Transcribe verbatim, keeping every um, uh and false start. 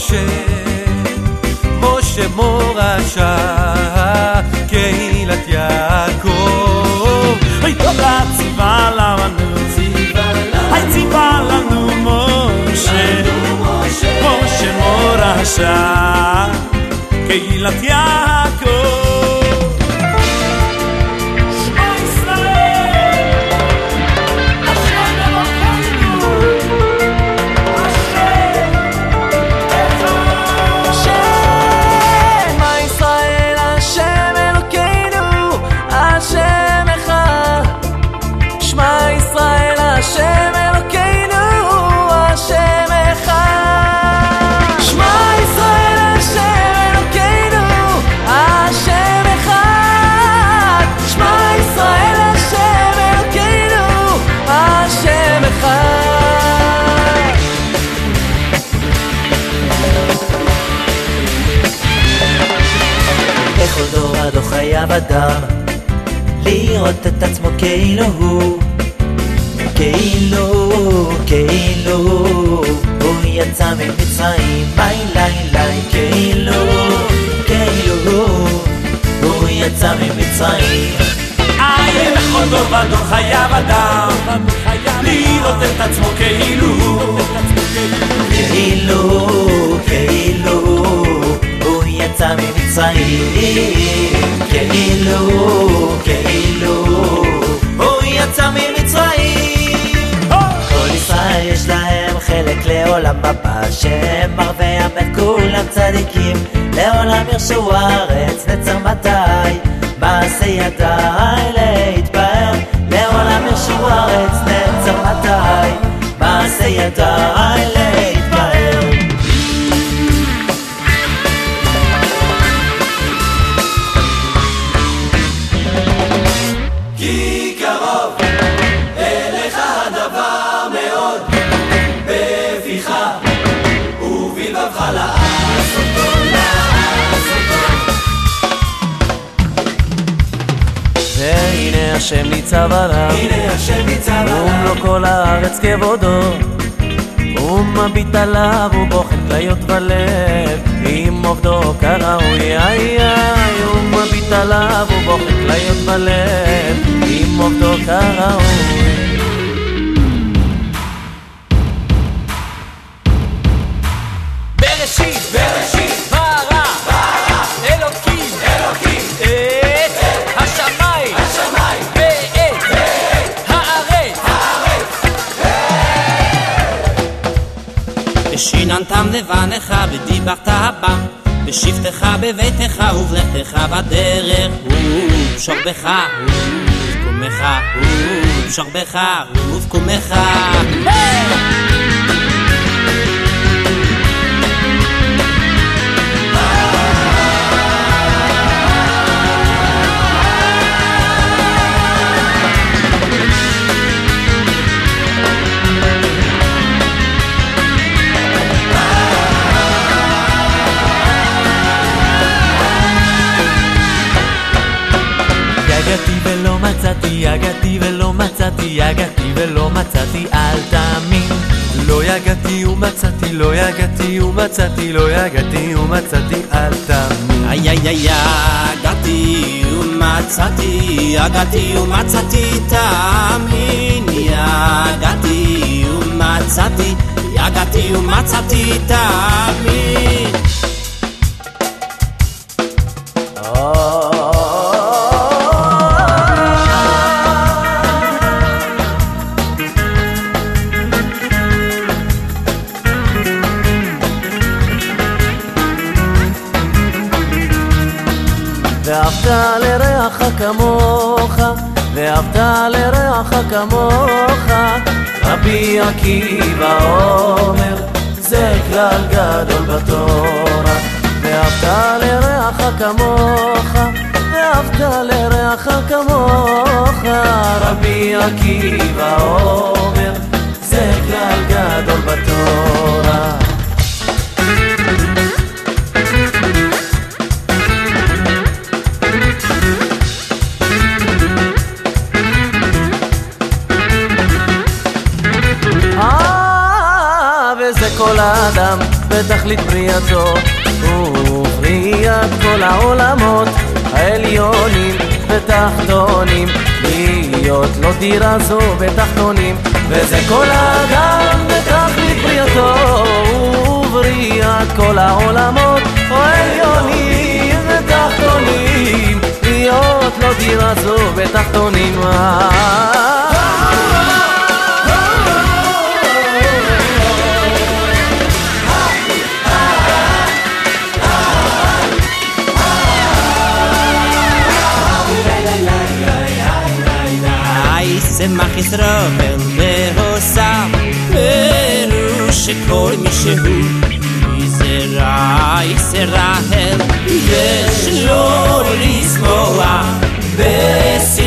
משה, משה מורשה, קהילת יעקב. היי תודה ציווה לנו, היי ציווה לנו משה, משה מורשה, קהילת יעקב. בכל דור הדור חייב אדם לראות את עצמו כאילו הוא, כאילו, כאילו הוא יצא ממצרים, ביי ליי ליי, כאילו, כאילו הוא יצא ממצרים. איי, בכל דור ודור חייב אדם לראות את עצמו כאילו, כאילו, כאילו הוא יצא ממצרים, כאילו, כאילו הוא יצא ממצרים. כל ישראל יש להם חלק לעולם הבא, שם ערבי אמת כולם צדיקים, לעולם ירשו הארץ נצר מתי, מעשה ידיי להתפאר, לעולם ירשו הארץ נצר מתי, מעשה ידיי להתפאר. כי קרוב אליך הדבר מאוד, בפיך ובלבבך לעשותו, לעשותו. והנה השם ניצב עליו, הנה השם ניצב עליו, ומלוא כל הארץ כבודו, ומביט עליו ובוחן כליות ולב, עם עובדו כראוי, איי איי, ומביט עליו ובוחן כליות ולב, עם עובדו כראוי. בראשית, בראשית, ברא, ברא, אלוקים, אלוקים, את השמיים, השמיים, ואת, ואת, הארץ, הארץ. ושיננתם לבניך ודיברת בם, בשבתך בביתך ובלכתך בדרך, ובשוכבך ובקומך, ובשוכבך ובקומך. יגעתי ולא מצאתי, יגעתי ולא מצאתי, יגעתי ולא מצאתי, אל תאמין. לא יגעתי ומצאתי, לא יגעתי ומצאתי, לא יגעתי ומצאתי, אל תאמין. איי איי איי, יגעתי ומצאתי, יגעתי ומצאתי, תאמין. יגעתי ומצאתי, יגעתי ומצאתי, תאמין. ואהבת לרעך כמוך, ואהבת לרעך כמוך, רבי עקיבא אומר, זה כלל גדול בתורה. ואהבת לרעך כמוך, ואהבת לרעך כמוך, רבי עקיבא אומר, זה כלל גדול בתורה. כל האדם בתכלית בריאתו ובריאת כל העולמות העליונים ותחתונים, להיות לו דירה זו בתחתונים, וזה כל האדם בתכלית בריאתו ובריאת כל העולמות העליונים ותחתונים, להיות לו דירה זו בתחתונים. שמח ישראל והוסף פירוש שכל מי שהוא מזרע ישראל יש לו לשמוח